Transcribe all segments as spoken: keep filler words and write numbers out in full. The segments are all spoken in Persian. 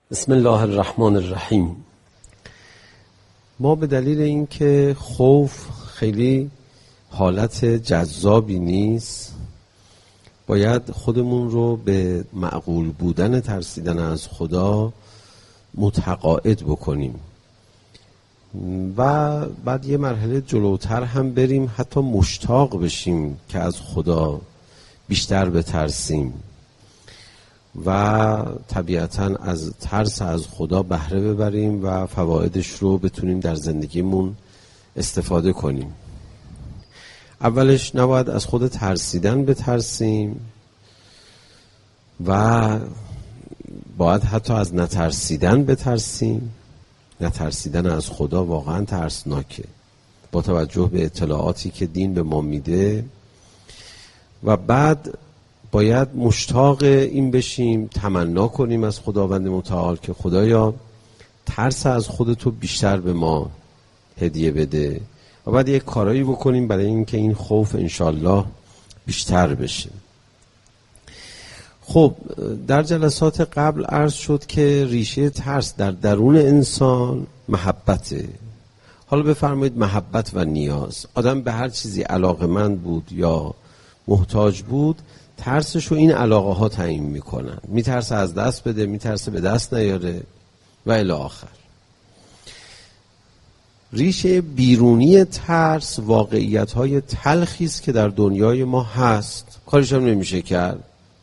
بسم الله الرحمن الرحیم. ما به دلیل اینکه خوف خیلی حالت جذابی نیست، باید خودمون رو به معقول بودن ترسیدن از خدا متقاعد بکنیم و بعد یه مرحله جلوتر هم بریم، حتی مشتاق بشیم که از خدا بیشتر بترسیم و طبیعتاً از ترس از خدا بهره ببریم و فوایدش رو بتونیم در زندگیمون استفاده کنیم. اولش نباید از خود ترسیدن بترسیم و باید حتی از نترسیدن بترسیم. نترسیدن از خدا واقعاً ترسناکه با توجه به اطلاعاتی که دین به ما میده، و بعد باید مشتاق این بشیم، تمنا کنیم از خداوند متعال که خدایا ترس از خودتو بیشتر به ما هدیه بده، و بعد یک کارایی بکنیم برای اینکه این خوف انشالله بیشتر بشه. خب در جلسات قبل عرض شد که ریشه ترس در درون انسان محبته. حالا بفرمایید محبت و نیاز. آدم به هر چیزی علاقمند بود یا محتاج بود، ترسشو این علاقه ها تعیین میکنن. میترسه از دست بده، میترسه به دست نیاره و الی آخر. ریشه بیرونی ترس واقعیت های تلخی است که در دنیای ما هست، کارش هم نمیشه کرد.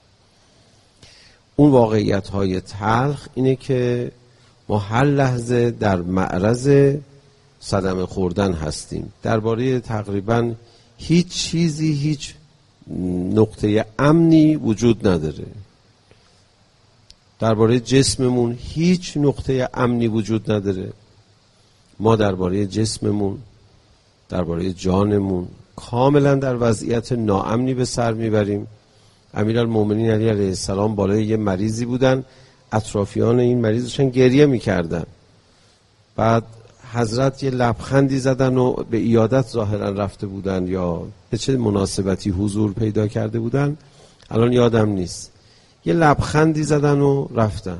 اون واقعیت های تلخ اینه که ما هر لحظه در معرض صدمه خوردن هستیم. درباره تقریبا هیچ چیزی هیچ نقطه امنی وجود نداره. درباره جسممون هیچ نقطه امنی وجود نداره. ما درباره جسممون، درباره جانمون کاملا در وضعیت ناامنی به سر میبریم. امیرالمومنین علی علیه السلام بالای یه مریضی بودن، اطرافیان این مریض داشتن گریه میکردن. بعد حضرت یه لبخندی زدن و به عیادت ظاهرا رفته بودن یا به چه مناسبتی حضور پیدا کرده بودن، الان یادم نیست. یه لبخندی زدن و رفتن.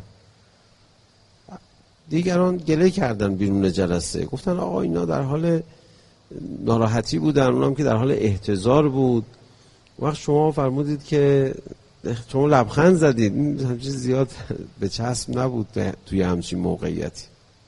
دیگران گله کردن بیرون جلسه، گفتن آقا اینا در حال ناراحتی بودن، اونم که در حال احتضار بود. وقت شما فرمودید که شما لبخند زدید، همچین زیاد به چسب نبود توی همچین موقعیتی.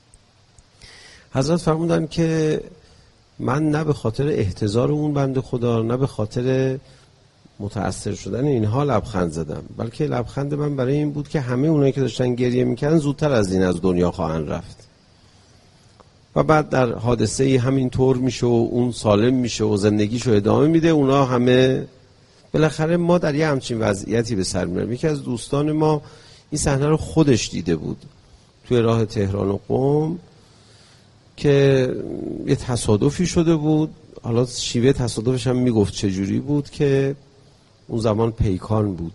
حضرت فرمودن که من نه به خاطر احتضار اون بنده خدا، نه به خاطر متأثر شدن اینها لبخند زدم، بلکه لبخند من برای این بود که همه اونایی که داشتن گریه میکردن زودتر از این از دنیا خواهند رفت و بعد در حادثه ای همین طور میشه و اون سالم میشه و زندگیشو ادامه میده. اونا همه بالاخره ما در یه همچین وضعیتی به سر میبریم. یکی از دوستان ما این صحنه رو خودش دیده بود توی راه تهران و قم که یه تصادفی شده بود. حالا شیوه تصادفش هم میگفت چجوری بود که اون زمان پیکان بود.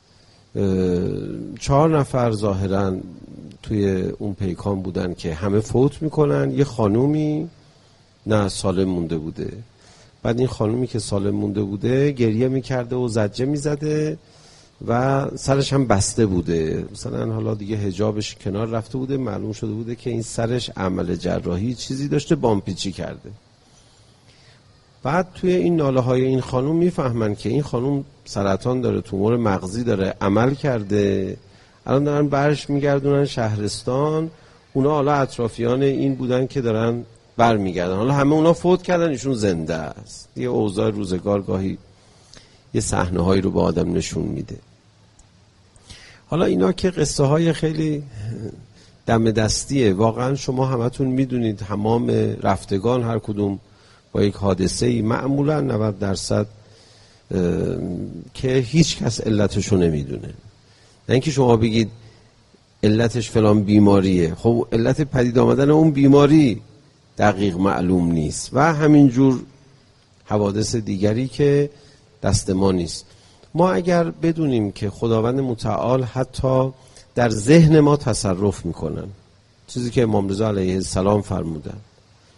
چهار نفر ظاهرا توی اون پیکان بودن که همه فوت میکنن. یه خانومی نه سالم مونده بوده. بعد این خانومی که سالم مونده بوده گریه میکرده و زجه میزده و سرش هم بسته بوده، مثلا حالا دیگه حجابش کنار رفته بوده، معلوم شده بوده که این سرش عمل جراحی چیزی داشته، بامپیچی کرده. بعد توی این ناله های این خانوم میفهمن که این خانوم سرطان داره، تومور مغزی داره، عمل کرده. الان دارن برش میگردونن شهرستان. اونا حالا اطرافیان این بودن که دارن بر میگردن. حالا همه اونا فوت کردن، ایشون زنده است. یه اوضاع روزگار گاهی یه صحنه هایی رو به آدم نشون میده. حالا اینا که قصه های خیلی دم دستیه. واقعا شما همتون میدونید تمام رفتگان هر کدوم با یک حادثه ای معمولا نود درصد که هیچ کس علتشو نمیدونه. نه اینکه شما بگید علتش فلان بیماریه، خب علت پدید آمدن اون بیماری دقیق معلوم نیست و همینجور حوادث دیگری که دست ما نیست. ما اگر بدونیم که خداوند متعال حتی در ذهن ما تصرف میکنن، چیزی که امام رضا علیه السلام فرمودن،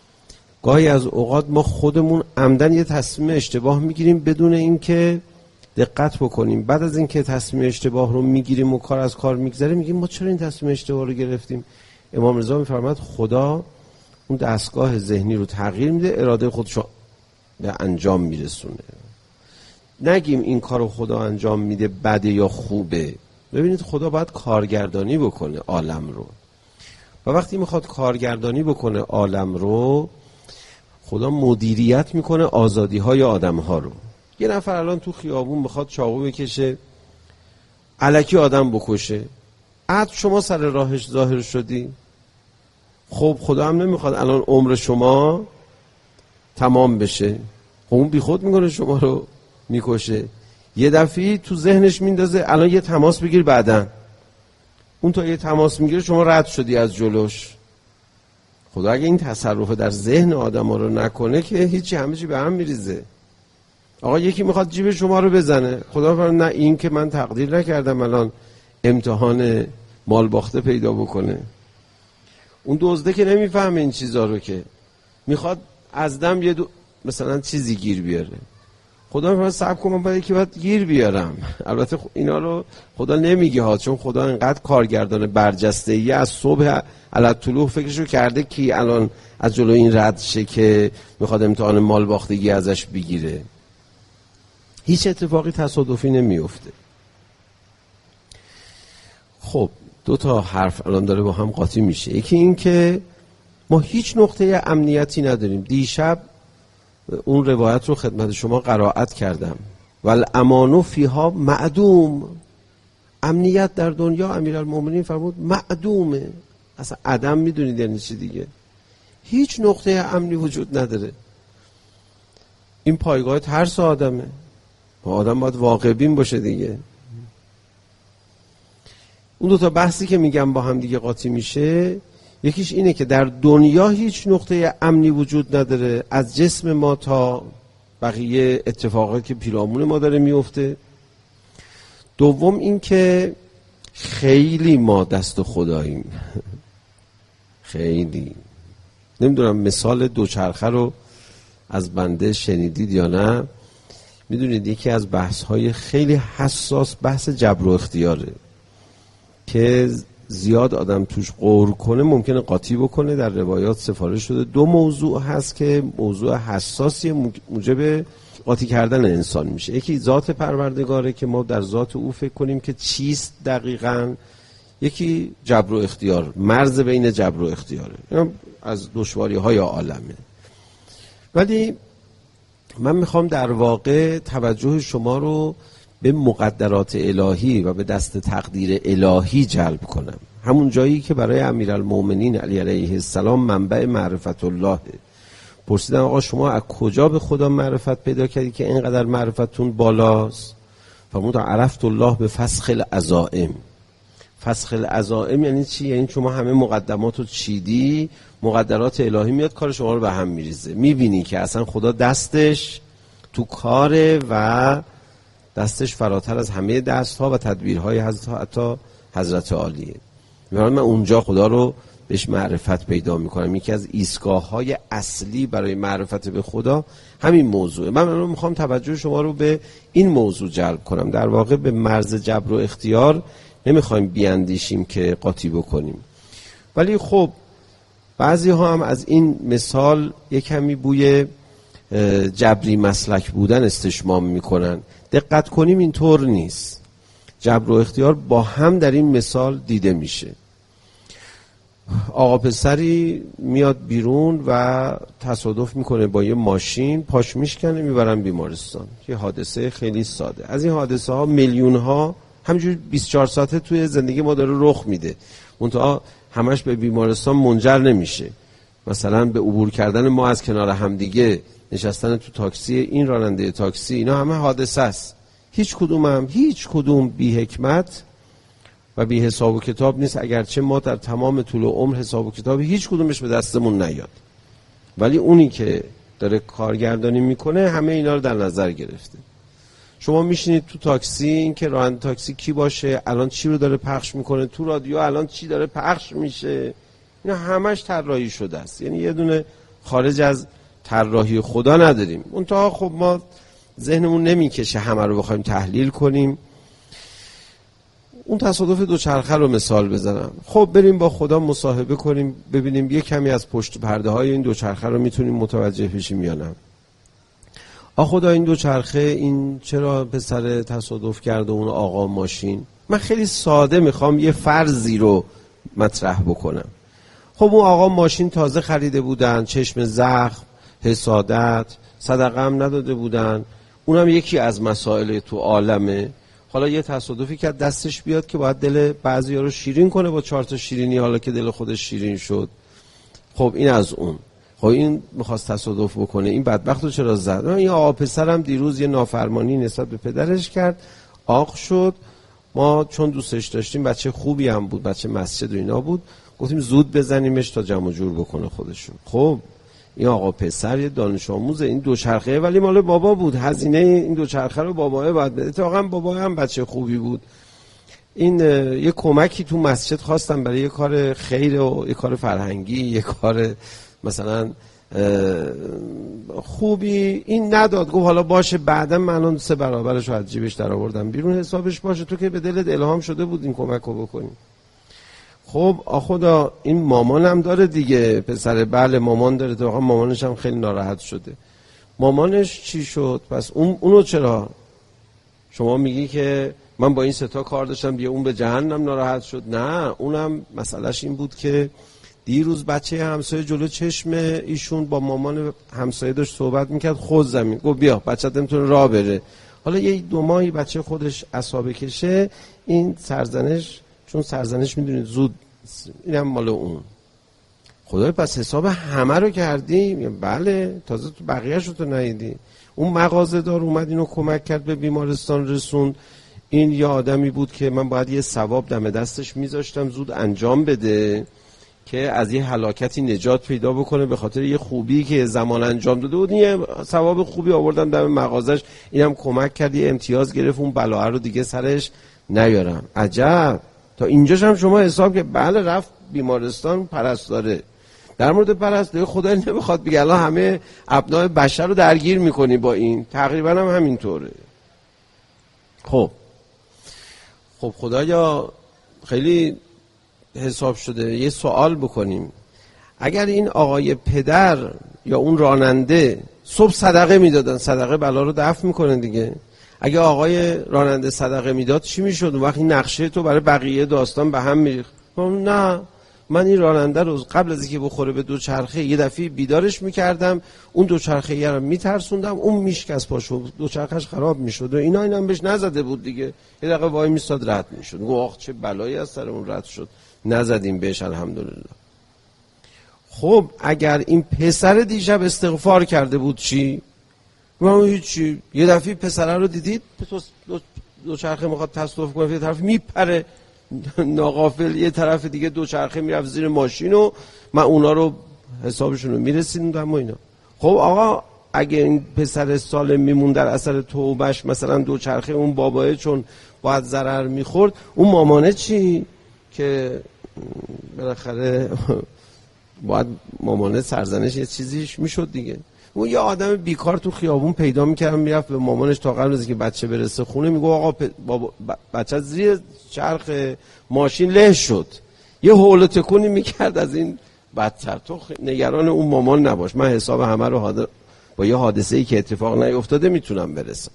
گاهی از اوقات ما خودمون عمدن یه تصمیم اشتباه میگیریم بدون اینکه دقت بکنیم. بعد از اینکه تصمیم اشتباه رو میگیریم و کار از کار میگذره، میگیم ما چرا این تصمیم اشتباه رو گرفتیم؟ امام رضا میفرماد خدا اون دستگاه ذهنی رو تغییر میده، اراده خودش رو به انجام میرسونه. نگیم این کارو خدا انجام میده بده یا خوبه. ببینید خدا باید کارگردانی بکنه عالم رو، و وقتی میخواد کارگردانی بکنه عالم رو، خدا مدیریت میکنه آزادی های آدم ها رو. یه نفر الان تو خیابون بخواد چاقو بکشه الکی آدم بکشه، عد شما سر راهش ظاهر شدی، خب خدا هم نمیخواد الان عمر شما تمام بشه، خب اون بی خود میکنه شما رو میکشه. یه دفعی تو ذهنش میندازه الان یه تماس بگیر، بعدن اون تا یه تماس میگیره شما رد شدی از جلوش. خدا اگه این تصرف در ذهن آدم ها رو نکنه که هیچی، همه چی به هم میریزه. آقا یکی میخواد جیب شما رو بزنه، خدا فرمود نه، این که من تقدیر نکردم الان امتحان مال باخته پیدا بکنه. اون دزده که نمیفهمه این چیزا رو، که میخواد از دم یه دو مثلا چیزی گیر بیاره. خدا فرمود صبر کن من باید که باید گیر بیارم. البته اینا رو خدا نمیگه ها، چون خدا انقدر کارگردان برجسته‌ای از صبح علت طلوع فکرشو کرده که الان از جلو این رد شه که میخواد امتحان مال باختگی ازش بگیره. هیچ اتفاقی تصادفی نمیفته. خب دو تا حرف الان داره با هم قاطی میشه. یکی این که ما هیچ نقطه امنیتی نداریم. دیشب اون روایت رو خدمت شما قرائت کردم، والامان فیها معدوم. امنیت در دنیا امیرالمومنین فرمود معدومه، اصلا عدم میدونید یعنی چی دیگه؟ هیچ نقطه امنی وجود نداره. این پایگاه ترس آدمه، آدم باید واقع بین باشه دیگه. اون دو تا بحثی که میگم با هم دیگه قاطی میشه. یکیش اینه که در دنیا هیچ نقطه امنی وجود نداره، از جسم ما تا بقیه اتفاقاتی که پیرامون ما داره میفته. دوم این که خیلی ما دست خداییم. خیلی نمیدونم مثال دوچرخه رو از بنده شنیدید یا نه. میدونید یکی از بحث‌های خیلی حساس بحث جبر و اختیاره که زیاد آدم توش غور کنه ممکنه قاطی بکنه. در روایات سفارش شده دو موضوع هست که موضوع حساسی موجب قاطی کردن انسان میشه. یکی ذات پروردگاره که ما در ذات او فکر کنیم که چیست دقیقاً، یکی جبر و اختیار، مرز بین جبر و اختیاره. اینا از دشواری های عالمه. ولی من میخوام در واقع توجه شما رو به مقدرات الهی و به دست تقدیر الهی جلب کنم. همون جایی که برای امیرالمومنین علی علیه السلام منبع معرفت الله. پرسیدن آقا شما از کجا به خدا معرفت پیدا کردی که اینقدر معرفتون بالاست؟ فرمود عرفت الله به فسخ العزائم. فسخ العزائم یعنی چی؟ یعنی شما همه مقدمات رو چیدی، مقدرات الهی میاد کار شما رو به هم میریزه، میبینی که اصلا خدا دستش تو کاره و دستش فراتر از همه دستها و تدبیرهای حضرت حتی حضرت عالیه. من اونجا خدا رو بهش معرفت پیدا میکنم. یکی از ایستگاه‌های اصلی برای معرفت به خدا همین موضوعه. من الان میخوام توجه شما رو به این موضوع جلب کنم. در واقع به مرز جبر و اختیار نمیخوایم بیاندیشیم که قاطی بکنیم. ولی خب بعضی ها هم از این مثال یک کمی بوی جبری مسلک بودن استشمام میکنن. دقت کنیم اینطور نیست. جبر و اختیار با هم در این مثال دیده میشه. آقا پسری میاد بیرون و تصادف میکنه با یه ماشین، پاش میشکنه، میبرن بیمارستان. یه حادثه خیلی ساده. از این حادثه ها میلیون ها همینجور بیست و چهار ساعته توی زندگی ما داره رخ میده. منتها همش به بیمارستان منجر نمیشه. مثلا به عبور کردن ما از کنار همدیگه، نشستن تو تاکسی، این راننده تاکسی، اینا همه حادثه است. هیچ کدوم هم هیچ کدوم بی حکمت و بی حساب و کتاب نیست، اگرچه ما در تمام طول عمر حساب و کتاب هیچ کدومش به دستمون نیاد. ولی اونی که داره کارگردانی میکنه همه اینا رو در نظر گرفته. شما میشینید تو تاکسی، این که راننده تاکسی کی باشه، الان چی رو داره پخش میکنه تو رادیو، الان چی داره پخش میشه، اینا همش طراحی شده است. یعنی یه دونه خارج از طراحی خدا نداریم. منتها خب ما ذهنمون نمیکشه همه رو بخوایم تحلیل کنیم. اون تصادف دوچرخه رو مثال بزنم. خب بریم با خدا مصاحبه کنیم ببینیم یه کمی از پشت پرده های این دوچرخه رو میتونیم متوجه بشیم یا نه. آ خدا این دوچرخه این چرا پسر تصادف کرده اون آقا ماشین؟ من خیلی ساده میخوام یه فرضی رو مطرح بکنم. خب اون آقا ماشین تازه خریده بودن، چشم زخم، حسادت، صدقه هم نداده بودن، اونم یکی از مسائل تو عالمه. حالا یه تصادفی که دستش بیاد که باید دل بعضیا رو شیرین کنه با چهار تا شیرینی، حالا که دل خودش شیرین شد. خب این از اون. خب این میخواست تصادف بکنه، این بدبخت رو چرا زد؟ این آقا پسرم دیروز یه نافرمانی نسبت به پدرش کرد، عاق شد. ما چون دوستش داشتیم، بچه خوبی هم بود، بچه مسجد و اینا بود، گفتیم زود بزنیمش تا جمع جور بکنه خودشون. خب این آقا پسر یه دانش آموزه، این دوچرخه ولی مال بابا بود، هزینه این دوچرخه رو باباه باید بده. اتفاقا بابا هم بچه خوبی بود. این یه کمکی تو مسجد خواستم برای یه کار خیر و یه کار فرهنگی، یه کار مثلا خوبی، این نداد. گفت حالا باشه بعدا من اون سه برابرش رو از جیبش در آوردم بیرون، حسابش باشه، تو که به دلت الهام شده بود این کمک رو بکنی. خب آخدا این مامانم داره دیگه، پسر بله مامان داره، تو مامانش هم خیلی ناراحت شده. مامانش چی شد؟ پس اون اونو چرا شما میگی که من با این سه تا کار داشتم دیگه اون به جهنم ناراحت شد؟ نه، اونم مسئلهش این بود که دیروز بچه همسایه جلو چشم ایشون با مامان همسایه داشت صحبت میکرد، خود زمین گفت بیا بچه‌ت نمیتونه راه بره. حالا یه دو ماهی بچه خودش عصابه کشه، این سرزنش، چون سرزنش میدونید زود، اینم مال اون. خدای پس حساب همه رو کردیم؟ بله، تازه تو بقیه‌اش رو تو ندیدی. اون مغازه دار اومد اینو کمک کرد به بیمارستان رسوند. این یه آدمی بود که من باید یه ثواب دم دستش میذاشتم زود انجام بده که از یه هلاکتی نجات پیدا بکنه، به خاطر یه خوبی که زمان انجام داده بود. یه ثواب خوبی آوردم دم مغازش، اینم کمک کرد یه امتیاز گرفت، اون بلاه رو دیگه سرش نیارم. عجب، تا اینجاش هم شما حساب که بله رفت بیمارستان پرستاره. در مورد پرستاری خدا نمیخواد بگه الان همه ابناء بشر رو درگیر میکنی با این، تقریبا هم همینطوره. خب خب خدایا خیلی حساب شده. یه سوال بکنیم، اگر این آقای پدر یا اون راننده صبح صدقه میدادن، صدقه بلا رو دفع میکنه دیگه. اگه آقای راننده صدقه میداد چی میشد؟ اون وقت این نقشه تو برای بقیه داستان به هم میریخت. نه، من این راننده رو قبل از اینکه بخوره به دوچرخه یه دفعه بیدارش میکردم، اون دوچرخه یه رو میترسوندم، اون میشکست پاشو، دوچرخهش خراب میشد و اینا. اینم بهش نزده بود دیگه، یه دقیقه وای میستاد رد میشد. گفت آخ چه بلایی از سر اون رد شد، نزدیم بهش الحمدلله. خب اگر این پسر دیشب استغفار کرده بود چی؟ من هیچی. یه دفعه پسره رو دیدید دوچرخه میخواد تصادف کنه، یه طرف میپره ناغافل، یه طرف دیگه دوچرخه میرفت زیر ماشین و من اونا رو حسابشون رو میرسیدم و اینا. خب آقا اگه این پسر سالم میمون در اثر توبهش، مثلا دوچرخه اون بابایه چون باید ضرر میخورد، اون مامانه چی که بالاخره باید مامانه سرزنش یه چیزیش میشد دیگه. اون یه آدم بیکار تو خیابون پیدا میکردم میرفت به مامانش تا قبل از اینکه بچه برسه خونه میگه آقا پ... بابا... بچه زیر چرخ ماشین له شد، یه هول تکونی میکرد از این بدتر. تو نگران اون مامان نباش، من حساب همه رو حاد... با یه حادثه‌ای که اتفاق نیفتاده میتونم برسم.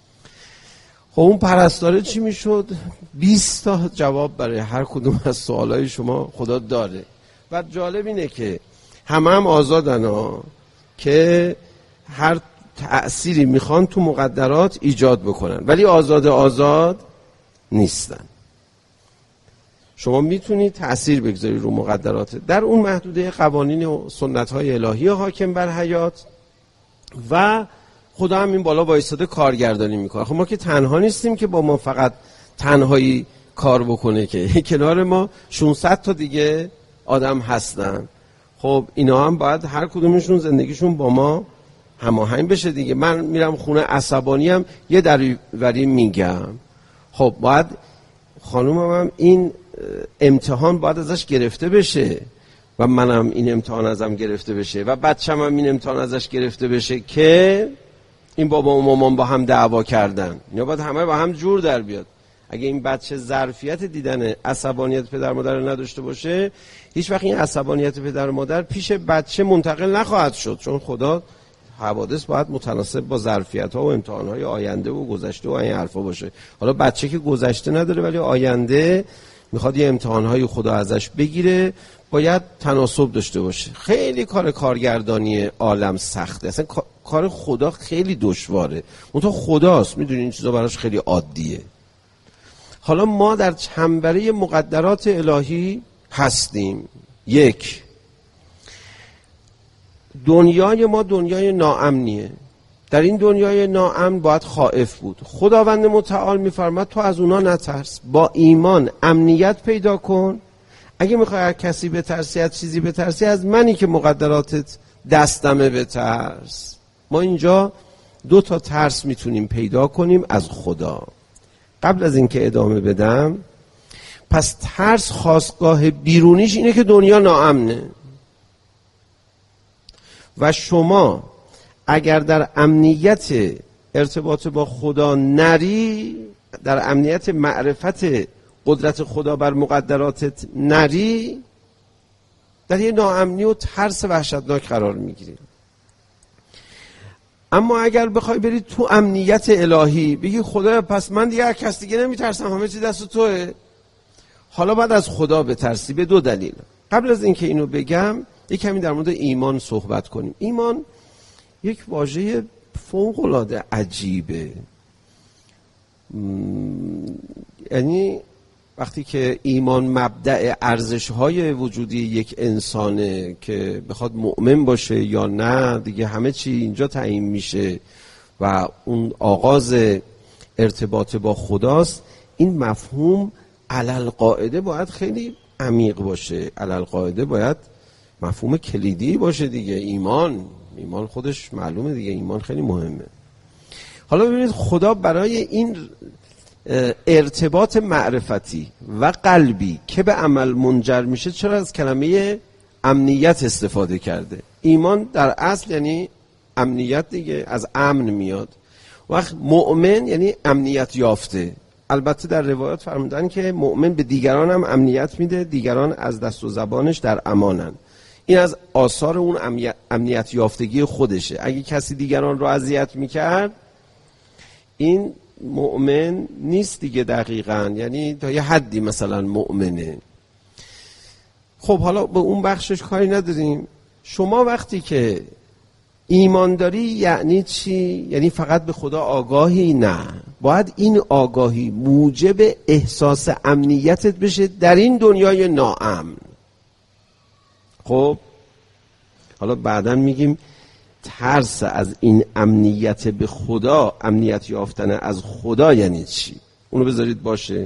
خب اون پرستاره چی میشد؟ بیست تا جواب برای هر کدوم از سوالای شما خدا داره. و جالب اینه که همه هم آزادن ها، که هر تأثیری میخوان تو مقدرات ایجاد بکنن، ولی آزاد آزاد نیستن. شما میتونید تأثیر بگذاری رو مقدرات در اون محدوده قوانین و سنت‌های الهی حاکم بر حیات، و خدا هم این بالا وایساده کارگردانی میکنه. خب ما که تنها نیستیم که با ما فقط تنهایی کار بکنه، که کنار ما ششصد تا دیگه آدم هستن. خب اینا هم باید هر کدومشون زندگیشون با ما هماهنگ بشه دیگه. من میرم خونه عصبانی هم یه دریوری میگم، خب باید خانومم هم این امتحان باید ازش گرفته بشه و منم این امتحان ازم گرفته بشه و بچه‌م هم این امتحان ازش گرفته بشه که این بابا و مامان با هم دعوا کردن، اینا باید همه با هم جور در بیاد. اگه این بچه ظرفیت دیدن عصبانیت پدر مادر رو نداشته باشه، هیچ وقت این عصبانیت پدر مادر پیش بچه منتقل نخواهد شد، چون خدا حوادث باید متناسب با ظرفیت ها و امتحان های آینده و گذشته و این حرفا باشه. حالا بچه که گذشته نداره ولی آینده میخواد یه امتحان های خدا ازش بگیره، باید تناسب داشته باشه. خیلی کار کارگردانی عالم سخته، اصلا کار خدا خیلی دشواره، اون تو خداست، میدونی این چیزا براش خیلی عادیه. حالا ما در چنبره مقدرات الهی هستیم. یک، دنیای ما دنیای ناامنیه. در این دنیای ناامن باید خائف بود. خداوند متعال میفرماد تو از اونا نترس، با ایمان امنیت پیدا کن. اگه میخوای از کسی بترسی، از چیزی بترسی، از منی که مقدراتت دستمه بترس. ما اینجا دو تا ترس میتونیم پیدا کنیم از خدا. قبل از اینکه ادامه بدم، پس ترس خاستگاه بیرونیش اینه که دنیا ناامنه و شما اگر در امنیت ارتباط با خدا نری، در امنیت معرفت قدرت خدا بر مقدراتت نری، در یه ناامنی و ترس وحشتناک قرار میگیری. اما اگر بخوای بری تو امنیت الهی، بگی خدا پس من دیگه از کس دیگه نمیترسم، همه چی دست توئه، حالا بعد از خدا بترسی. به دو دلیل. قبل از اینکه اینو بگم یک کمی در مورد ایمان صحبت کنیم. ایمان یک واژه فوق العاده عجیبه. یعنی وقتی که ایمان مبدأ ارزش‌های وجودی یک انسانه که بخواد مؤمن باشه یا نه، دیگه همه چی اینجا تعیین میشه و اون آغاز ارتباط با خداست. این مفهوم علل قاعده باید خیلی عمیق باشه، علل قاعده باید مفهوم کلیدی باشه دیگه. ایمان ایمان خودش معلومه دیگه، ایمان خیلی مهمه. حالا ببینید خدا برای این ارتباط معرفتی و قلبی که به عمل منجر میشه چرا از کلمه امنیت استفاده کرده؟ ایمان در اصل یعنی امنیت دیگه، از امن میاد. وقت مؤمن یعنی امنیت یافته. البته در روایات فرمودن که مؤمن به دیگران هم امنیت میده، دیگران از دست و زبانش در امانن. این از آثار اون امنیت یافتگی خودشه. اگه کسی دیگران رو اذیت میکرد، این مؤمن نیست دیگه دقیقاً، یعنی تا یه حدی مثلا مؤمنه. خب حالا به اون بخشش کاری نداریم. شما وقتی که ایمان داری یعنی چی؟ یعنی فقط به خدا آگاهی؟ نه، باید این آگاهی موجب احساس امنیتت بشه در این دنیای ناامن. خب حالا بعداً میگیم ترس از این امنیت به خدا، امنیت یافتن از خدا یعنی چی؟ اونو بذارید باشه.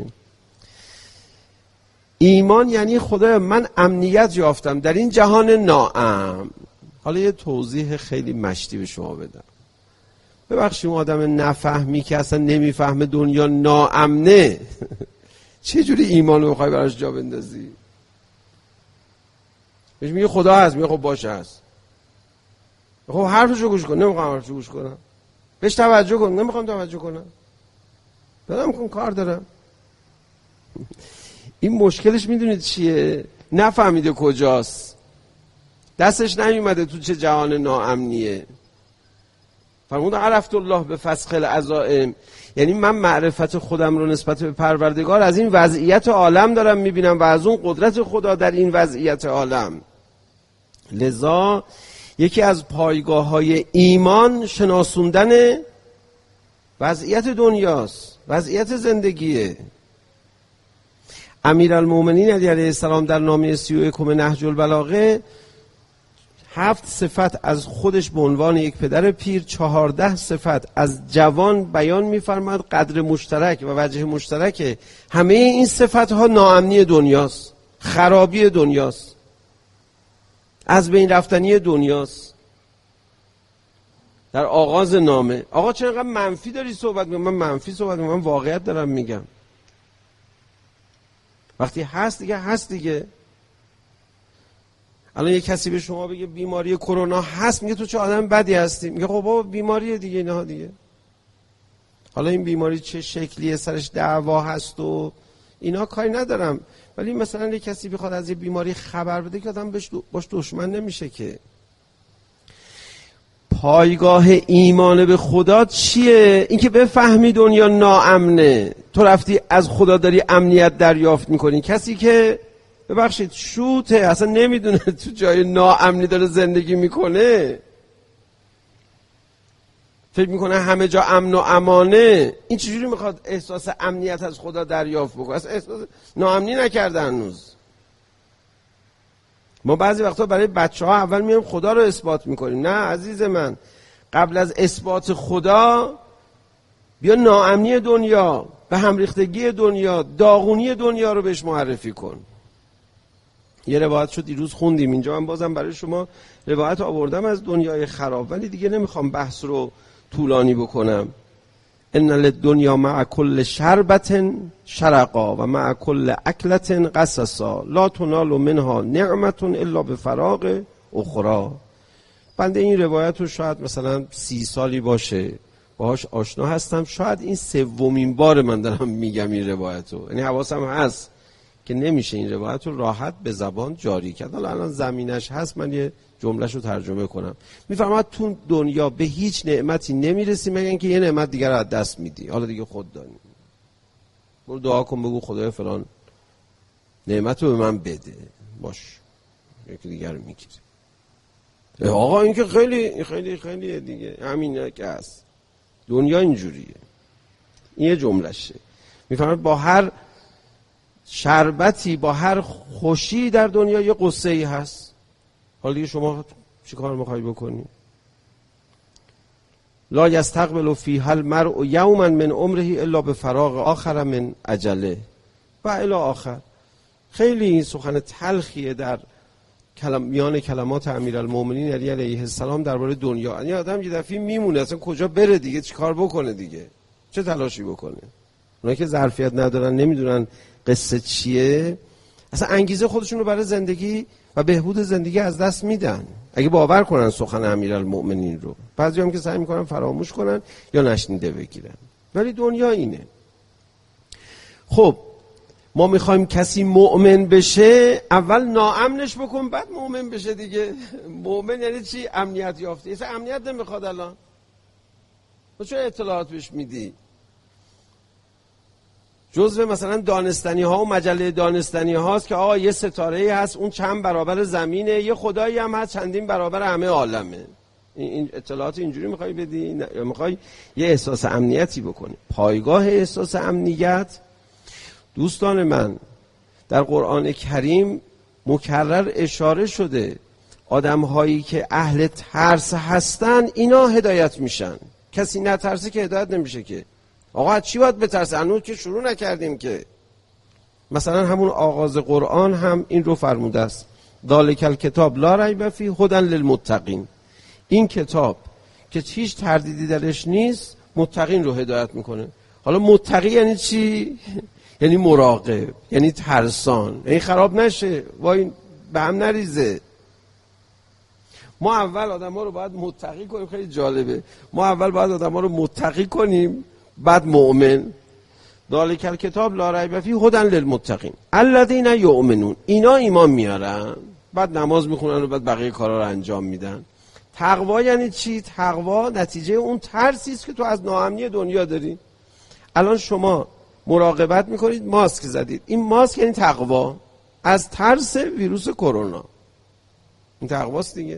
ایمان یعنی خدا من امنیت یافتم در این جهان ناامن. حالا یه توضیح خیلی مشتی به شما بدم. ببخشید اون آدم نفهمی که اصلا نمیفهمه دنیا ناامنه چه جوری ایمانو میخوای براش جا بندازی؟ بهش میگه خدا هست، میگه خب باشه هست. خب حرفشو گوش کن. نمیخوام حرفشو گوش کنم. بهش توجه کن. نمیخوام توجه کنم. بدم کن، کار دارم. این مشکلش میدونید چیه؟ نفهمیده کجاست، دستش نمیومده تو چه جهان ناامنیه. فرمود عرفت الله به فسخ العزائم، یعنی من معرفت خودم رو نسبت به پروردگار از این وضعیت عالم دارم میبینم و از اون قدرت خدا در این وضعیت عالم. لذا یکی از پایگاه های ایمان شناسوندن وضعیت دنیاست، وضعیت زندگیه. امیرالمومنین علی علیه السلام در نامه سی و یکم نهج البلاغه هفت صفت از خودش به عنوان یک پدر پیر، چهارده صفت از جوان بیان می‌فرماد. قدر مشترک و وجه مشترک همه این صفت ها ناامنی دنیاست، خرابی دنیاست، از بین رفتنی دنیاست. در آغاز نامه آقا چرا اینقدر منفی داری صحبت می‌کنی؟ من منفی صحبت می‌کنم، من واقعیت دارم میگم. وقتی هست دیگه هست دیگه. الان یه کسی به شما بگه بیماری کرونا هست، میگه تو چه آدم بدی هستی. میگه خب بابا بیماریه دیگه اینها دیگه. حالا این بیماری چه شکلیه، سرش دعوا هست و اینا کاری ندارم، ولی مثلا یه کسی بخواد از یه بیماری خبر بده که آدم باش دشمن نمیشه که. پایگاه ایمان به خدا چیه؟ اینکه بفهمی دنیا ناامنه، تو رفتی از خدا داری امنیت دریافت میکنی. کسی که ببخشید شوته، اصلا نمیدونه تو جای ناامنی داره زندگی میکنه، فکر میکنه همه جا امن و امانه، این چجوری میخواد احساس امنیت از خدا دریافت بکنه؟ اصلا احساس ناامنی نکرده هنوز. ما بعضی وقتا برای بچه ها اول میایم خدا رو اثبات میکنیم. نه عزیز من، قبل از اثبات خدا بیا ناامنی دنیا، به هم ریختگی دنیا، داغونی دنیا رو بهش معرفی کن. یه روایت شد دیروز خوندیم اینجا، من بازم برای شما روایت آوردم از دنیای خراب، ولی دیگه نمیخوام بحث رو طولانی بکنم. ان للدنیا مع كل شربة شرقا و مع كل اکلة قصصا لا تنال منها نعمة الا بفراغ اخرى. بنده این روایت رو شاید مثلا سی سالی باشه باهاش آشنا هستم، شاید این سومین بار من دارم میگم این روایت رو، یعنی حواسم هست که نمیشه این روایت رو راحت به زبان جاری کرد. حالا الان زمینش هست، من یه جمله‌شو ترجمه کنم. میفرماد تو دنیا به هیچ نعمتی نمیرسی مگر اینکه یه نعمت دیگر رو از دست میدی. حالا دیگه خود دانی، برو دعا کن بگو خدای فلان نعمت رو به من بده، باش یکی دیگر رو میگیری. آقا این که خیلی خیلی خیلی دیگه همینه که هست، دنیا اینجوریه. این یه جمله‌شه. میفرماد با هر شربتی، با هر خوشی در دنیا یه قصه ای هست. حالا دیگه شما چی کار میخوای بکنی؟ لا یستقبل فیها المرء یوما من عمره الا بفراغ آخر من اجله و الی آخر. خیلی این سخن تلخیه در کلم میان کلمات امیرالمومنین علی علیه السلام درباره دنیا. یعنی آدم یه دفعه میمونه اصلا کجا بره دیگه، چی کار بکنه دیگه، چه تلاشی بکنه. اونایی که ظرفیت ندارن، نمیدونن قصه چیه، اصلا انگیزه خودشون رو برای زندگی و بهبود زندگی از دست میدن اگه باور کنن سخن امیرالمومنین رو. بعضی هم که سعی میکنن فراموش کنن یا نشنیده بگیرن، ولی دنیا اینه. خب ما میخوایم کسی مؤمن بشه، اول ناامنش بکن بعد مؤمن بشه دیگه. مؤمن یعنی چی؟ امنیت یافته. اصلا امنیت نمیخواد الان، تو چه اطلاعات بهش میدی؟ جزو مثلا دانستنی ها و مجله دانستنی هاست که آقا یه ستاره هست اون چند برابر زمینه، یه خدایی هم هست چندین برابر همه عالمه. این اطلاعات اینجوری میخوای بدی یا میخوای یه احساس امنیتی بکنی؟ پایگاه احساس امنیت دوستان من در قرآن کریم مکرر اشاره شده. آدم هایی که اهل ترس هستن اینا هدایت میشن. کسی نترسه که هدایت نمیشه که. آقا چی باید بترسه؟ هنوز که شروع نکردیم که. مثلا همون آغاز قرآن هم این رو فرموده است، ذالک الکتاب لا ریب فیه هدی للمتقین. این کتاب که هیچ تردیدی درش نیست متقین رو هدایت میکنه. حالا متقی یعنی چی؟ یعنی مراقب، یعنی ترسان، یعنی خراب نشه، وای به هم نریزه. ما اول آدم ها رو باید متقی کنیم. خیلی جالبه، ما اول باید آدم ها رو متقی کنیم بعد مؤمن. ذالک الکتاب لا ریب فیه هدی للمتقین الذین یؤمنون. اینا ایمان میارن، بعد نماز میخونن و بعد بقیه کارا رو انجام میدن. تقوا یعنی چی؟ تقوا نتیجه اون ترسی است که تو از ناامنی دنیا داری. الان شما مراقبت میکنید، ماسک زدید، این ماسک یعنی تقوا از ترس ویروس کرونا. این تقواست دیگه.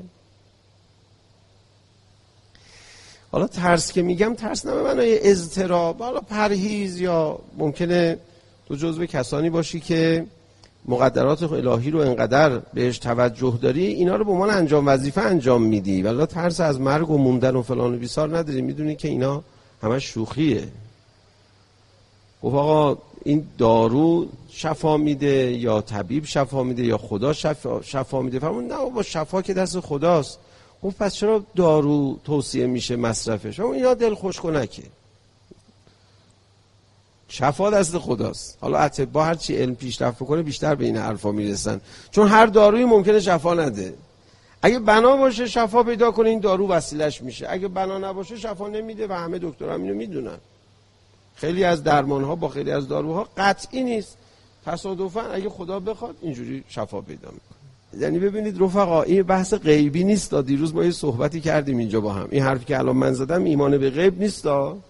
حالا ترس که میگم ترس نه به معنای اضطراب، حالا پرهیز، یا ممکنه تو جزو کسانی باشی که مقدرات الهی رو انقدر بهش توجه داری اینا رو به عنوان انجام وظیفه انجام میدی، ولی ترس از مرگ و موندن و فلان و بیسار نداری، میدونی که اینا همه شوخیه. گفت آقا این دارو شفا میده یا طبیب شفا میده یا خدا شفا, شفا میده. فرمون نه با شفا که دست خداست. گفت پس چرا دارو توصیه میشه مصرفش؟ اما اینا دل خوش کنکه. شفا دست خداست. حالا اطباء هر چی علم پیشرفت کنه بیشتر به این حرفا میرسن، چون هر دارویی ممکنه شفا نده. اگه بنا باشه شفا پیدا کنه این دارو وسیلش میشه، اگه بنا نباشه شفا نمیده و همه دکترها اینو میدونن. خیلی از درمانها با خیلی از داروها قطعی نیست، تصادفاً اگه خدا بخواد اینجوری شفا پیدا میکنه. یعنی ببینید رفقا، این بحث غیبی نیست. دیروز ما یه صحبتی کردیم اینجا با هم، این حرفی که الان من زدم ایمان به غیب نیست،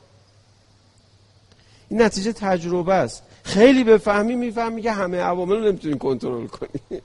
این نتیجه تجربه است. خیلی بفهمی میفهمی که همه عوامل رو نمیتونی کنترل کنی.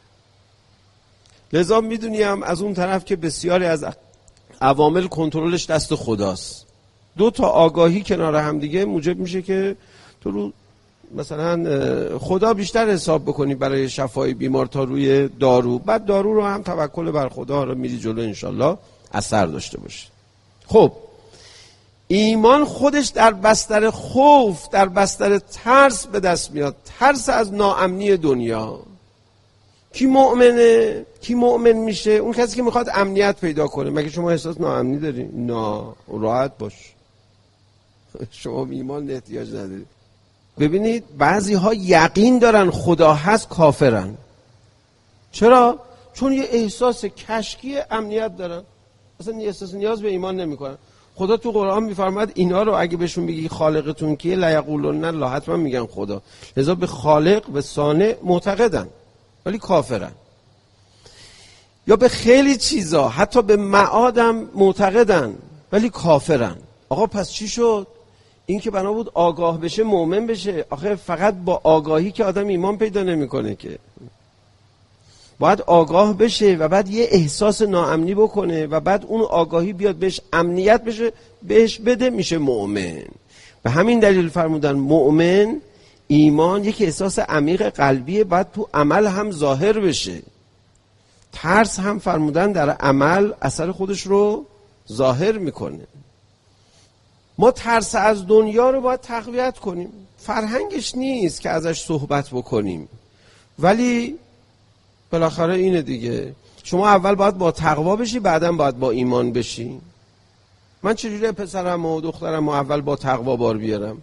لذا میدونیم از اون طرف که بسیاری از عوامل کنترلش دست خداست. دو تا آگاهی کنار هم دیگه موجب میشه که تو رو مثلا خدا بیشتر حساب بکنی برای شفای بیمار تا روی دارو. بعد دارو رو هم توکل بر خدا رو میری جلو، انشالله اثر داشته باشه. خب ایمان خودش در بستر خوف، در بستر ترس به دست میاد. ترس از ناامنی دنیا. کی مؤمنه؟ کی مؤمن میشه؟ اون کسی که میخواد امنیت پیدا کنه. مگه شما احساس ناامنی داری؟ نه، راحت باش. شما ایمان احتیاج نداری. ببینید بعضی ها یقین دارن خدا هست، کافرن. چرا؟ چون یه احساس کشکی امنیت دارن، اصلا احساس نیاز به ایمان نمیکنن. خدا تو قرآن میفرماد اینا رو اگه بهشون بگی خالقتون کیه، لا یقولون الله، حتما میگن خدا. لذا به خالق، به صانع معتقدن ولی کافرن. یا به خیلی چیزا، حتی به معادم معتقدن ولی کافرن. آقا پس چی شد؟ این که بنا بود آگاه بشه مؤمن بشه. آخه فقط با آگاهی که آدم ایمان پیدا نمیکنه که، باید آگاه بشه و بعد یه احساس ناامنی بکنه و بعد اون آگاهی بیاد بهش امنیت بشه، بهش بده، میشه مؤمن. به همین دلیل فرمودن مؤمن، ایمان یک احساس عمیق قلبیه، بعد تو عمل هم ظاهر بشه. ترس هم فرمودن در عمل اثر خودش رو ظاهر میکنه. ما ترس از دنیا رو باید تقویت کنیم. فرهنگش نیست که ازش صحبت بکنیم، ولی بالاخره اینه دیگه. شما اول باید با تقوا بشی، بعداً باید با ایمان بشی. من چجوری پسرم و دخترم و اول با تقوا بار بیارم؟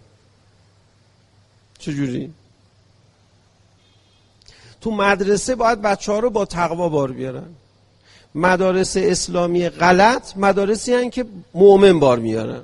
چجوری؟ تو مدرسه باید بچه ها رو با تقوا بار بیارن. مدارس اسلامی غلط مدارسی هستند که مؤمن بار میارن.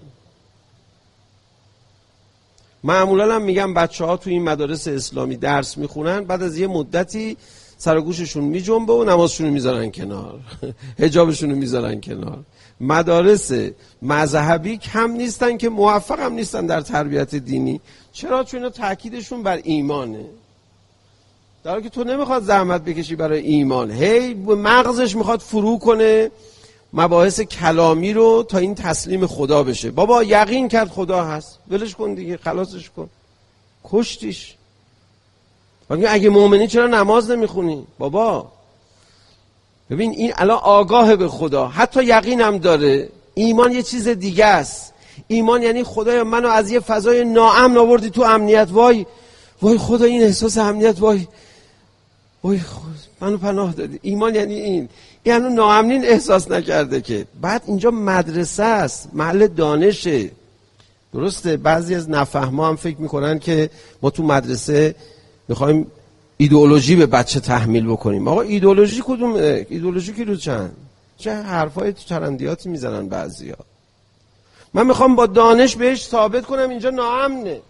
معمولا هم میگم بچه ها تو این مدارس اسلامی درس میخونن، بعد از یه مدتی سر و گوششون میجنبه و نمازشون رو میذارن کنار، حجابشون رو میذارن کنار. مدارس مذهبی کم نیستن که موفق هم نیستن در تربیت دینی. چرا؟ چون اینا تاکیدشون بر ایمانه. در حالی که تو نمیخواد زحمت بکشی برای ایمان، هی مغزش میخواد فرو کنه مباحث کلامی رو تا این تسلیم خدا بشه. بابا یقین کرد خدا هست، ولش کن دیگه، خلاصش کن. کشتیش. اگه مؤمنی چرا نماز نمیخونی؟ بابا ببین این الان آگاه به خدا، حتی یقین هم داره. ایمان یه چیز دیگه است. ایمان یعنی خدایا منو از یه فضای ناامن آوردی تو امنیت. وای وای خدا، این احساس امنیت، وای وای خدا منو پناه دادی. ایمان یعنی این. این هنوز ناامنین احساس نکرده که. بعد اینجا مدرسه است، محل دانشه. درسته بعضی از نفهما هم فکر میکنن که ما تو مدرسه میخوایم ایدئولوژی به بچه تحمیل بکنیم. آقا ایدئولوژی کدوم؟ ایدئولوژی کی رو چند؟ چه حرفای چرندیاتی میزنن بعضیا. من میخوام با دانش بهش ثابت کنم اینجا ناامنه.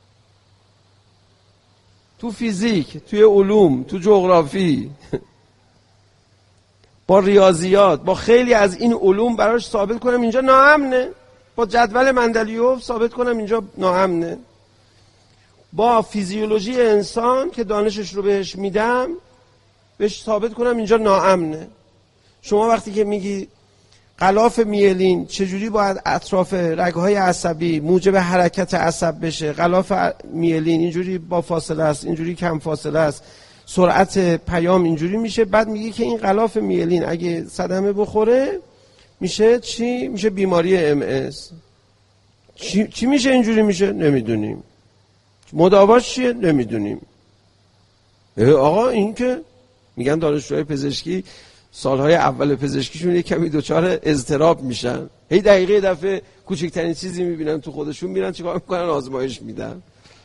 تو فیزیک، توی علوم، تو جغرافی، با ریاضیات، با خیلی از این علوم براش ثابت کنم اینجا ناامنه. با جدول مندلیوف ثابت کنم اینجا ناامنه. با فیزیولوژی انسان که دانشش رو بهش میدم بهش ثابت کنم اینجا ناامنه. شما وقتی که میگی غلاف میلین چجوری باید اطراف رگ‌های عصبی موجب حرکت عصب بشه، غلاف میلین اینجوری با فاصله است، اینجوری کم فاصله است، سرعت پیام اینجوری میشه، بعد میگی که این غلاف میلین اگه صدمه بخوره میشه چی؟ میشه بیماری ام اس. چی, چی میشه اینجوری میشه؟ نمیدونیم. مداواش چیه؟ نمیدونیم. آقا این که میگن دانشجوهای پزشکی سالهای اول پزشکیشون یک کمی دوچار اضطراب میشن، هی دقیقه دفعه کوچکترین چیزی میبینن تو خودشون میرن چیکار میکنن؟ آزمایش میدن.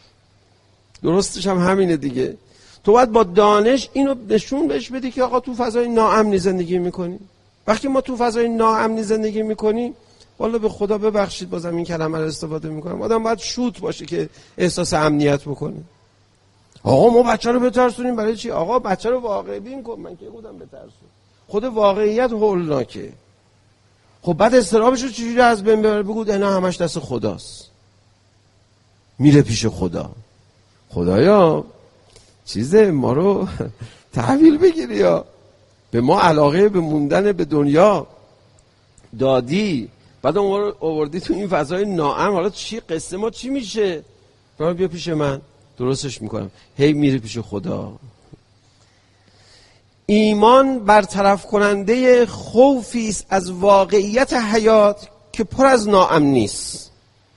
درستش هم همینه دیگه. تو باید با دانش اینو نشون بهش بدی که آقا تو فضای ناامنی زندگی میکنی. وقتی ما تو فضای ناامنی زندگی میکنیم، والا به خدا ببخشید بازم این کلمه رو استفاده میکنم، آدم باید شوت باشه که احساس امنیت بکنه. آقا ما بچه رو بترسونیم برای چی؟ آقا بچه رو واقع بین کن. من که خودم بترسون، خود واقعیت هولناکه. خب بعد استرابش رو چجوری از بین ببره؟ بگو اینا همش دست خداست، میره پیش خدا. خدایا چیزه ما رو تحویل بگیری، یا به ما علاقه به موندن به دنیا دادی، بعد اون رو آوردی تو این فضای ناامن. حالا چی قصه ما چی میشه؟ برام بیا پیش من درستش میکنم. هی میره پیش خدا. ایمان برطرف کننده خوفی است از واقعیت حیات که پر از ناامنی است.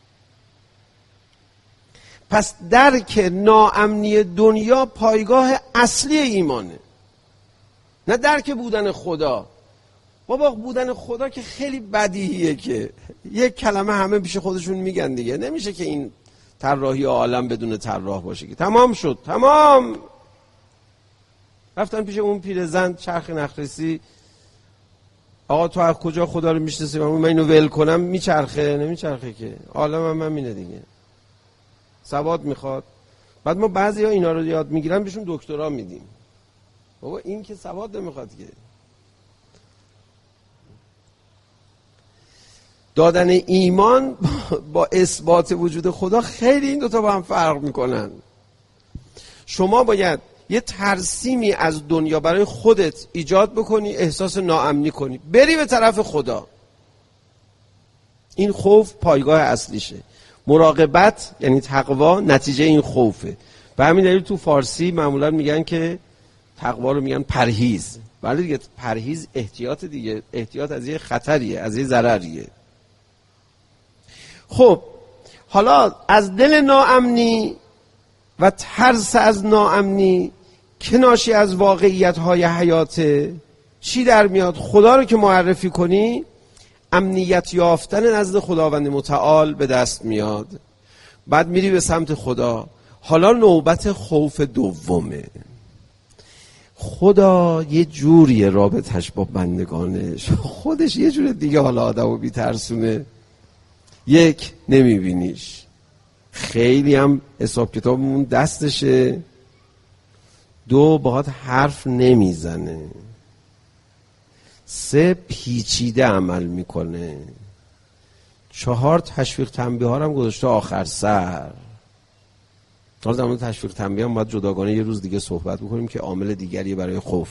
پس درک ناامنی دنیا پایگاه اصلی ایمانه، نه درک بودن خدا. بابا بودن خدا که خیلی بدیهیه، که یک کلمه همه پیش خودشون میگن دیگه. نمیشه که این طراحی عالم بدون طراح باشه که تمام شد. تمام رفتن پیش اون پیرزن چرخ نخرسی، آقا تو از کجا خدا رو میشناسی؟ من اینو ول کنم میچرخه؟ نمیچرخه که. عالم هم همینه دیگه، سواد میخواد. بعد ما بعضی ها اینا رو یاد میگیرن بهشون دکترا میدیم. بابا این که سواد نمیخواد که. دادن ایمان با اثبات وجود خدا خیلی این دوتا با هم فرق میکنن. شما باید یه ترسیمی از دنیا برای خودت ایجاد بکنی، احساس ناامنی کنی، بری به طرف خدا. این خوف پایگاه اصلیشه. مراقبت یعنی تقوا نتیجه این خوفه. به همین دلیل تو فارسی معمولا میگن که تقوا رو میگن پرهیز. ولی دیگه پرهیز احتیاط دیگه، احتیاط از یه خطریه، از یه ضرریه. خب حالا از دل ناامنی و ترس از ناامنی که ناشی از واقعیت‌های حیاته چی در میاد؟ خدا رو که معرفی کنی، امنیت یافتن نزد خداوند متعال به دست میاد. بعد میری به سمت خدا. حالا نوبت خوف دومه. خدا یه جوریه رابطش با بندگانش، خودش یه جور دیگه. حالا آدمو بی‌ترسونه. یک، نمیبینیش، خیلی هم حساب کتابمون دستشه. دو، باهات حرف نمیزنه. سه، پیچیده عمل میکنه. چهار، تشویق تنبیه ها هم گذاشته آخر سر. حالا در مورد تشویق تنبیه هم باید جداگانه یه روز دیگه صحبت بکنیم که عامل دیگری برای خوف.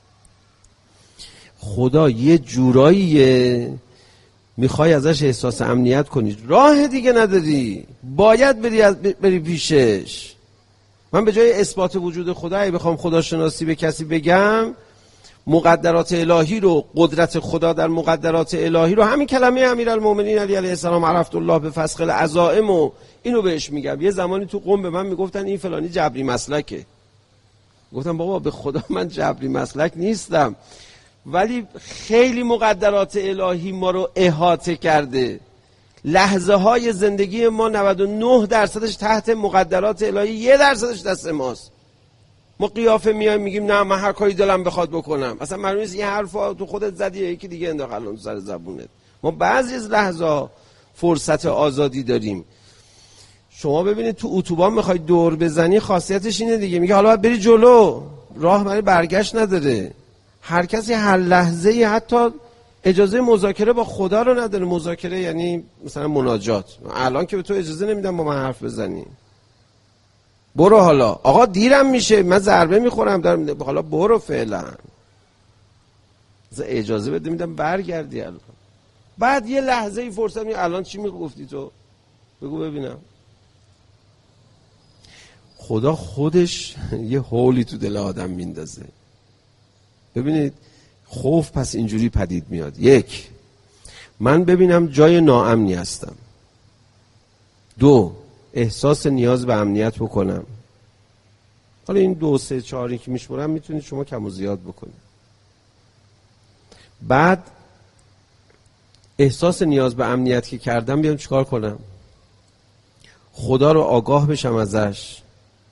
خدا یه جوراییه میخوای ازش احساس امنیت کنی، راه دیگه نداری، باید بری, از بری پیشش. من به جای اثبات وجود خدا اگه بخوام خداشناسی به کسی بگم، مقدرات الهی رو، قدرت خدا در مقدرات الهی رو، همین کلمه امیرالمومنین علی علیه السلام عرفت الله به فسخ العزائم و اینو بهش میگم. یه زمانی تو قم به من میگفتن این فلانی جبری مسلکه. گفتم بابا به خدا من جبری مسلک نیستم، ولی خیلی مقدرات الهی ما رو احاطه کرده. لحظه های زندگی ما نود و نه درصدش تحت مقدرات الهی، یه درصدش دست ماست. ما قیافه میایم میگیم نه من هر کاری دلم بخواد بکنم. اصلا معلومه این حرفا تو خودت زدی، یکی دیگه انداخت الان تو سر زبونت. ما بعضی از لحظه فرصت آزادی داریم. شما ببینید تو اتوبان میخوای دور بزنی، خاصیتش اینه دیگه، میگه حالا باید بری جلو، راه برای برگشت نداره. هر کسی هر لحظه ای حتی اجازه مذاکره با خدا رو نداره. مذاکره یعنی مثلا مناجات. الان که به تو اجازه نمیدم با من حرف بزنی، برو حالا، آقا دیرم میشه، من ضربه میخورم، دارم، حالا برو فعلا، اجازه بده میدم برگردی. الان بعد یه لحظه ای فرصت می، الان چی میگفتی تو؟ بگو ببینم. خدا خودش یه هولی تو دل آدم میندازه. ببینید خوف پس اینجوری پدید میاد. یک، من ببینم جای ناامنی هستم. دو، احساس نیاز به امنیت بکنم. حالا این دو سه چهاری که میشمرم میتونید شما کم و زیاد بکنید. بعد احساس نیاز به امنیت که کردم بیام چیکار کنم؟ خدا رو آگاه بشم ازش،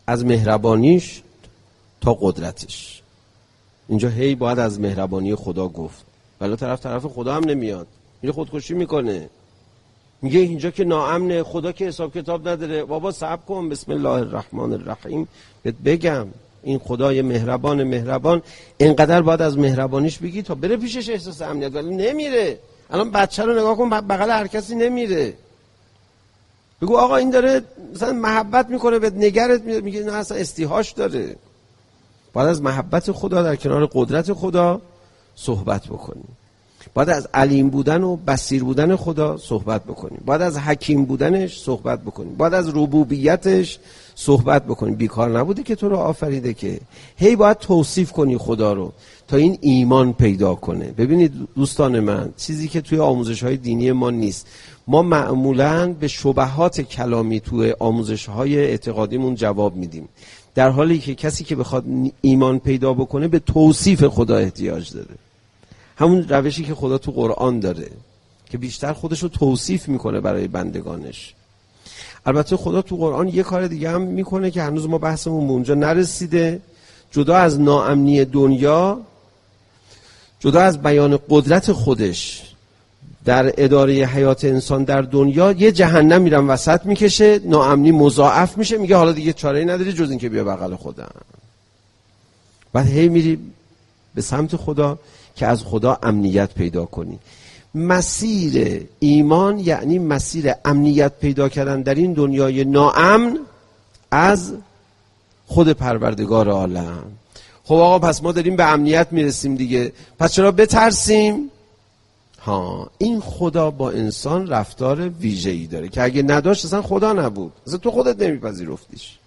از مهربانیش تا قدرتش. اینجا هی باید از مهربانی خدا گفت، ولی طرف طرف خدا هم نمیاد، میره خودکشی میکنه، میگه اینجا که ناامنه، خدا که حساب کتاب نداره. بابا صبر کن، بسم الله الرحمن الرحیم بهت بگم این خدای مهربان مهربان اینقدر باید از مهربانیش بگی تا بره پیشش احساس امنیت، ولی نمیره. الان بچه رو نگاه کن، بغل هر کسی نمیره، بگو آقا این داره مثلا محبت میکنه بهت، نگرت میگه نه اصلا استیحاش داره. باید از محبت خدا در کنار قدرت خدا صحبت بکنیم، باید از علیم بودن و بصیر بودن خدا صحبت بکنیم، باید از حکیم بودنش صحبت بکنیم، باید از ربوبیتش صحبت بکنیم. بیکار نبوده که تو رو آفریده، که هی باید توصیف کنی خدا رو تا این ایمان پیدا کنه. ببینید دوستان من، چیزی که توی آموزش های دینی ما نیست. ما معمولاً به شبهات کلامی توی آموزش های اعتقادیمون جواب میدیم، در حالی که کسی که بخواد ایمان پیدا بکنه به توصیف خدا احتیاج داره. همون روشی که خدا تو قرآن داره که بیشتر خودش رو توصیف میکنه برای بندگانش. البته خدا تو قرآن یه کار دیگه هم میکنه که هنوز ما بحثمون به اونجا نرسیده. جدا از ناامنی دنیا، جدا از بیان قدرت خودش در اداره حیات انسان در دنیا، یه جهنم میرم وسط میکشه، ناامنی مضاعف میشه، میگه حالا دیگه چاره‌ای نداری جز این که بیا بغل خودم. بعد هی میری به سمت خدا که از خدا امنیت پیدا کنی. مسیر ایمان یعنی مسیر امنیت پیدا کردن در این دنیای ناامن از خود پروردگار عالم. خب آقا پس ما داریم به امنیت میرسیم دیگه، پس چرا بترسیم؟ ها، این خدا با انسان رفتار ویژه‌ای داره که اگه نداشت اصلا خدا نبود، اصلا تو خودت نمیپذیرفتیش.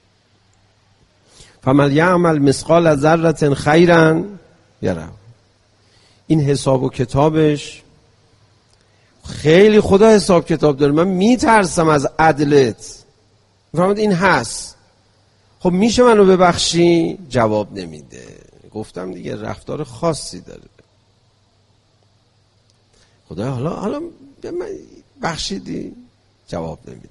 فمن یعمل مثقال ذره خیرا یره. این حساب و کتابش خیلی خدا حساب کتاب داره. من میترسم از عدلت، فهمید این هست. خب میشه منو ببخشی؟ جواب نمیده. گفتم دیگه رفتار خاصی داره خدا. حالا حالا من بخشیدی؟ جواب نمیده.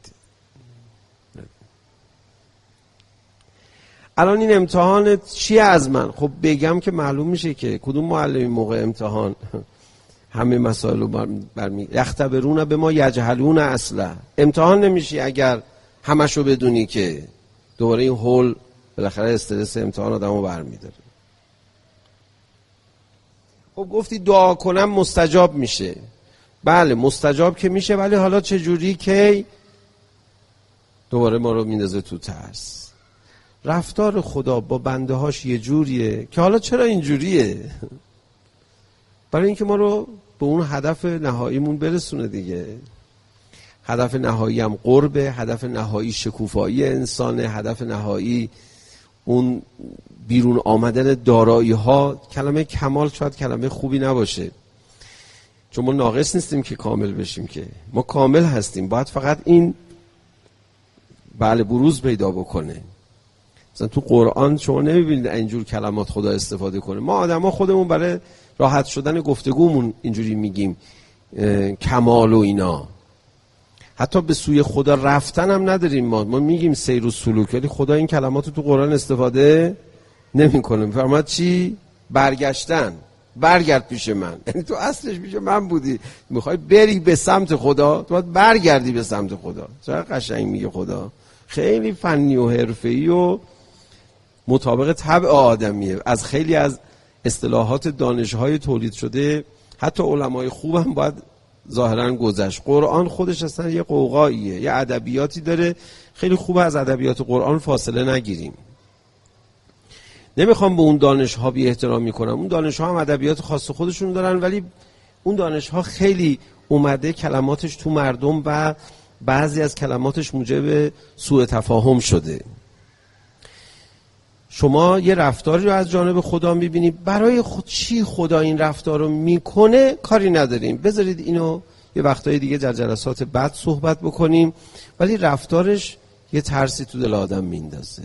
الان این امتحان چیه از من؟ خب بگم که معلوم میشه که کدوم معلمی موقع امتحان همه مسائل رو برمی یختبرون به ما یجهلون اصلا. امتحان نمیشی اگر همشو بدونی، که دوباره این هول بالاخره استرس امتحان آدمو برمیداره. خب گفتی دعا کنم مستجاب میشه. بله مستجاب که میشه، ولی حالا چه جوری که دوباره ما رو میندازه تو ترس. رفتار خدا با بنده هاش یه جوریه که حالا چرا این جوریه؟ برای اینکه ما رو به اون هدف نهاییمون برسونه دیگه. هدف نهایی هم قربه، هدف نهایی شکوفایی انسانه، هدف نهایی اون بیرون آمدن دارایی ها. کلمه کمال شاید کلمه خوبی نباشه، چون ما ناقص نیستیم که کامل بشیم، که ما کامل هستیم. باید فقط این بله بروز پیدا بکنه. مثلا تو قرآن شما نمیبینید اینجور کلمات خدا استفاده کنه. ما آدما خودمون برای راحت شدن گفتگومون اینجوری میگیم کمال و اینا. حتی به سوی خدا رفتن هم نداریم. ما ما میگیم سیر و سلوک، ولی خدا این کلمات رو تو قرآن استفاده نمیکنه. میفرماد چی؟ برگشتن. برگرد پیش من. یعنی تو اصلش پیش من بودی، میخوای بری به سمت خدا، تو باید برگردی به سمت خدا. چقدر قشنگ میگه خدا. خیلی فنی و حرفه‌ای و مطابق طبع آدمیه. از خیلی از اصطلاحات دانش‌های تولید شده حتی علمای خوب هم باید ظاهراً گذشت. قرآن خودش اصلا یه قوقاییه، یه ادبیاتی داره. خیلی خوبه از ادبیات قرآن فاصله نگیریم. نمیخوام به اون دانش‌ها بی احترامی کنم، اون دانش‌ها هم ادبیات خاص خودشون دارن، ولی اون دانش‌ها خیلی اومده کلماتش تو مردم و بعضی از کلماتش موجب سوء تفاهم شده. شما یه رفتاری رو از جانب خدا میبینی، برای خود چی خدا این رفتار رو میکنه کاری نداریم. بذارید اینو یه وقتای دیگه در جلسات بعد صحبت بکنیم، ولی رفتارش یه ترسی تو دل آدم میندازه،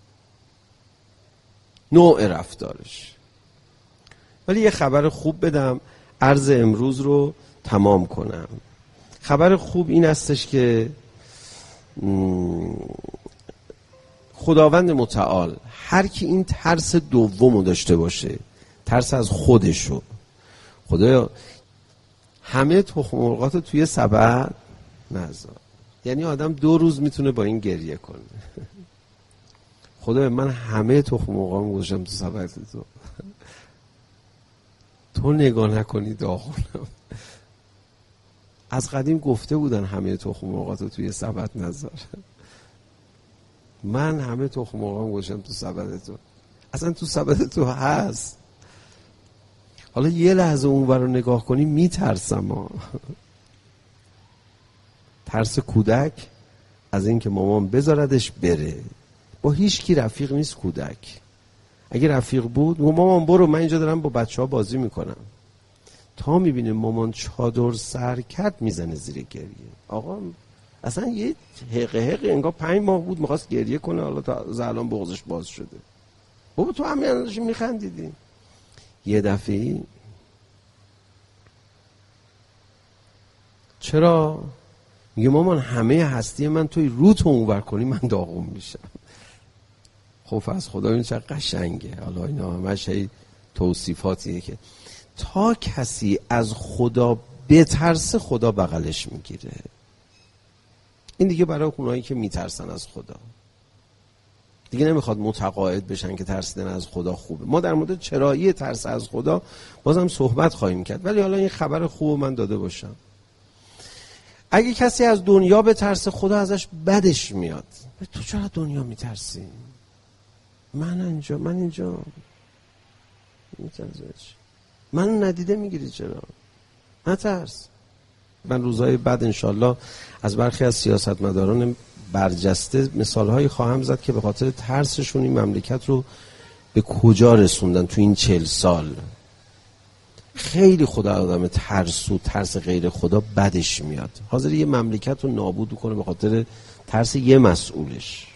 نوع رفتارش. ولی یه خبر خوب بدم، عرض امروز رو تمام کنم. خبر خوب این استش که خداوند متعال هر کی این ترس دومو داشته باشه، ترس از خودشو، خدایا همه تخم مرغاتو توی سبد نذار. یعنی آدم دو روز میتونه با این گریه کنه. خدایا من همه تخم مرغامو گذاشتم تو سبد تو، تو نگاه نکنی داغونم. از قدیم گفته بودن همه تخم مرغاتو توی سبد نذار. من همه تخم مرغام گذاشتم تو سبد تو. اصلا تو سبد تو هست. حالا یه لحظه اونور رو نگاه کنی میترسم ها. ترس کودک از این که مامان بذاردش بره. با هیچ کی رفیق نیست کودک. اگه رفیق بود مامان برو، من اینجا دارم با بچه ها بازی میکنم. تا میبینه مامان چادر سر کرد میزنه زیر گریه. آقا اصلا یه حقه حقه انگار پنج ماه بود میخواست گریه کنه، حالا تا الان بغضش باز شده. بابا تو همین اندازه میخندیدی. یه دفعه چرا میگه مامان همه هستی من توی رو تو اونور کنی من داغون میشم. خوف از خدا این چه قشنگه. حالا اینا همش توصیفاتیه که تا کسی از خدا بترسه خدا بغلش میگیره. این دیگه برای اونایی که میترسن از خدا دیگه نمیخواد متقاعد بشن که ترسیدن از خدا خوبه. ما در مورد چرایی ترس از خدا بازم صحبت خواهیم کرد، ولی حالا این خبر خوب من داده باشم. اگه کسی از دنیا بترسه خدا ازش بدش میاد. تو چرا دنیا میترسی؟ من اینجا من اینجا میترسش. من ندیده میگیری چرا؟ نترس. من روزهای بعد انشالله از برخی از سیاستمداران برجسته مثالهایی خواهم زد که به خاطر ترسشون این مملکت رو به کجا رسوندن تو این چهل سال. خیلی خدا آدم ترسو، ترس غیر خدا بدش میاد. حاضر یه مملکت رو نابود کنه به خاطر ترس یه مسئولش،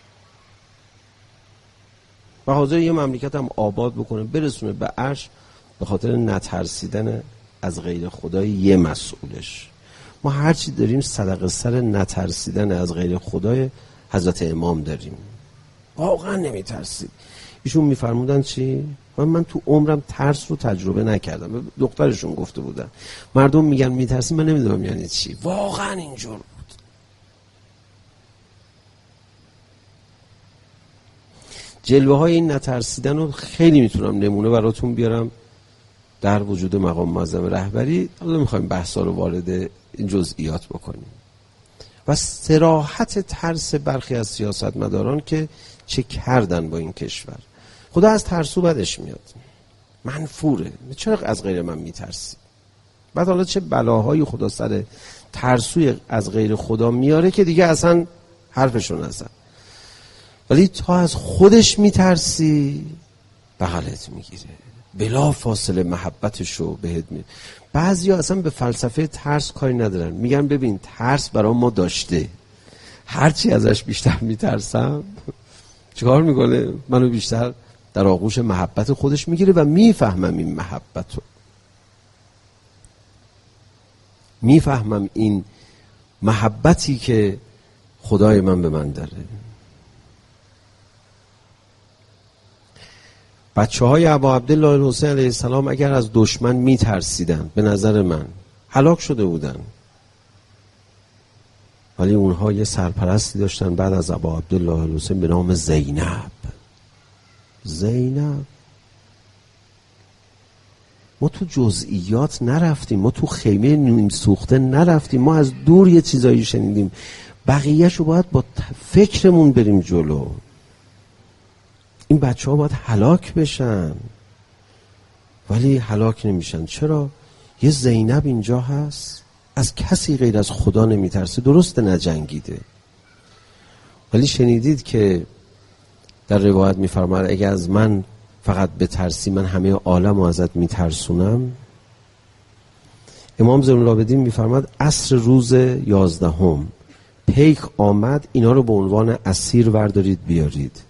و حاضر یه مملکت هم آباد بکنه برسونه به عرش به خاطر نترسیدن از غیر خدای یه مسئولش. ما هرچی داریم صدقه سر نترسیدن از غیر خدای حضرت امام داریم. واقعا نمیترسید. ایشون میفرمودن چی؟ من من تو عمرم ترس رو تجربه نکردم. دخترشون گفته بودن مردم میگن میترسی، من نمیدونم یعنی چی. واقعا اینجور بود. جلوه های این نترسیدن رو خیلی میتونم نمونه براتون بیارم در وجود مقام معظم رهبری. حالا نمیخوایم بحثا رو وارد این جزئیات بکنیم. و صراحت ترس برخی از سیاستمداران که چه کردن با این کشور. خدا از ترسو بدش میاد، منفوره. چرا از غیر من میترسی؟ بعد حالا چه بلاهای خدا سر ترسوی از غیر خدا میاره که دیگه اصلا حرفشو نزن. ولی تا از خودش میترسی بغلت میگیره، بلا فاصله محبتشو بهت میده. بعضیا اصلا به فلسفه ترس کاری ندارن، میگن ببین ترس برای ما داشته، هرچی ازش بیشتر میترسم چیکار میکنه؟ منو بیشتر در آغوش محبت خودش میگیره و میفهمم این محبتو، میفهمم این محبتی که خدای من به من داره. بچه های ابا عبدالله الحسین علیه السلام اگر از دشمن میترسیدن به نظر من هلاک شده بودن، ولی اونها یه سرپرستی داشتن بعد از ابا عبدالله الحسین به نام زینب. زینب ما تو جزئیات نرفتیم، ما تو خیمه نیم سوخته نرفتیم، ما از دور یه چیزایی شنیدیم، بقیه‌شو باید با فکرمون بریم جلو. این بچه ها باید هلاک بشن ولی هلاک نمیشن. چرا؟ یه زینب اینجا هست از کسی غیر از خدا نمیترسه، درسته نجنگیده، ولی شنیدید که در روایت میفرماید اگه از من فقط بترسی من همه عالم رو ازت میترسونم. امام زین العابدین میفرماید عصر روز یازدهم پیک آمد، اینا رو به عنوان اسیر وردارید بیارید.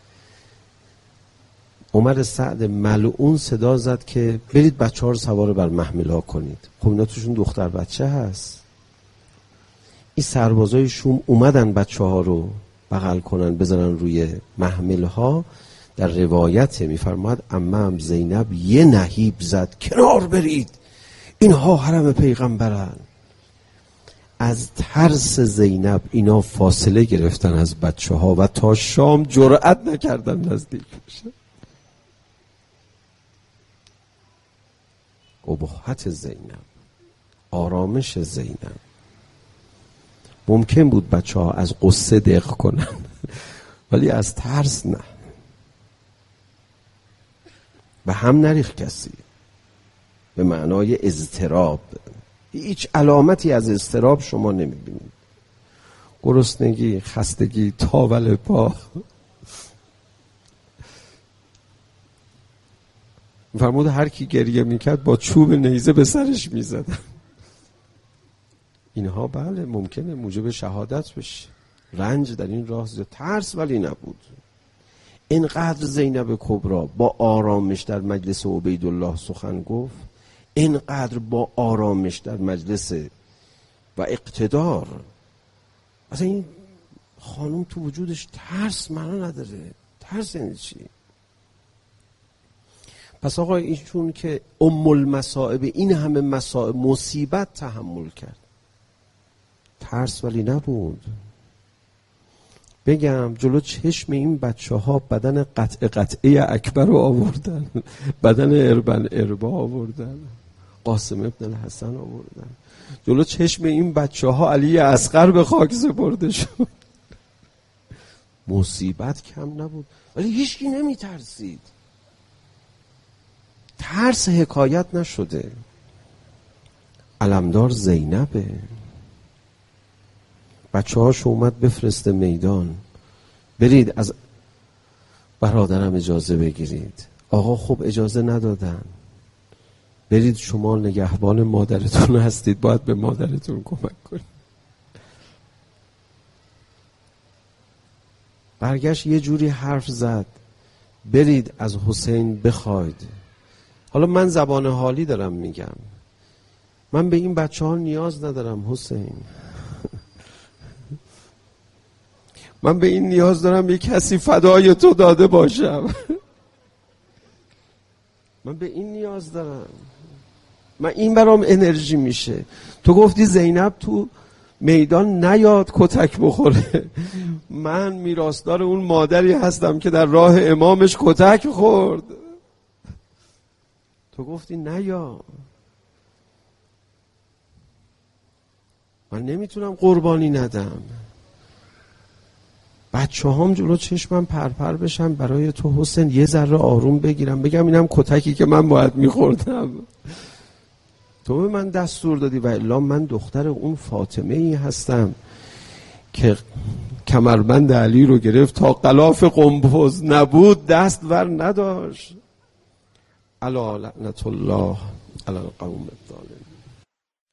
عمر سعد ملعون صدا زد که برید بچه ها رو سوار بر محمل‌ها کنید. خب اینا توشون دختر بچه هست. این سربازای شوم اومدن بچه ها رو بغل کنن بذارن روی محمل ها. در روایت میفرماد عمم زینب یه نهیب زد کنار برید، اینها حرم پیغمبرن. از ترس زینب اینا فاصله گرفتن از بچه ها و تا شام جرأت نکردن نزدیک بشن. ابهت زینب، آرامش زینب. ممکن بود بچه ها از قصه دق کنن ولی از ترس نه. به هم نریخ کسی به معنای اضطراب. هیچ علامتی از اضطراب شما نمیبینید. گرسنگی، خستگی، تاول پا. فرمود هر کی گریه میکرد با چوب نیزه به سرش میزدن. اینها بله ممکنه موجب شهادت بشه. رنج در این راه زیاد، ترس ولی نبود. اینقدر زینب کبرا با آرامش در مجلس عبیدالله سخن گفت، اینقدر با آرامش در مجلس و اقتدار. اصلا این خانم تو وجودش ترس معنا نداره. ترس یعنی چی؟ پس آقا ایشون که ام المصائب، این همه مصائب مصیبت تحمل کرد، ترس ولی نبود. بگم جلو چشم این بچه ها بدن قطع قطعه اکبر رو آوردن، بدن اربن اربا آوردن، قاسم ابن الحسن آوردن. جلو چشم این بچه ها علی اصغر به خاک سپرده شد. مصیبت کم نبود ولی هیچکی نمی ترسید. ترس حکایت نشده. علمدار زینبه. بچه هاش اومد بفرسته میدان، برید از برادرم اجازه بگیرید. آقا خب اجازه ندادن. برید شما نگهبان مادرتون هستید، باید به مادرتون کمک کنید. برگشت یه جوری حرف زد، برید از حسین بخواید. حالا من زبان حالی دارم میگم، من به این بچه ها نیاز ندارم حسین. من به این نیاز دارم یک کسی فدای تو داده باشم. من به این نیاز دارم. من این برام انرژی میشه. تو گفتی زینب تو میدان نیاد کتک بخوره. من میراثدار اون مادری هستم که در راه امامش کتک خورد. تو گفتی نیا. من نمیتونم قربانی ندم. بچه هم جلو چشمم پرپر بشن برای تو حسین، یه ذره آروم بگیرم، بگم اینم کتکی که من باید میخوردم. تو به من دستور دادی و الا من دختر اون فاطمه ای هستم که کمربند علی رو گرفت تا غلاف قنبز نبود دست ور نداشت. الا لعنت الله علی القوم الظالمین.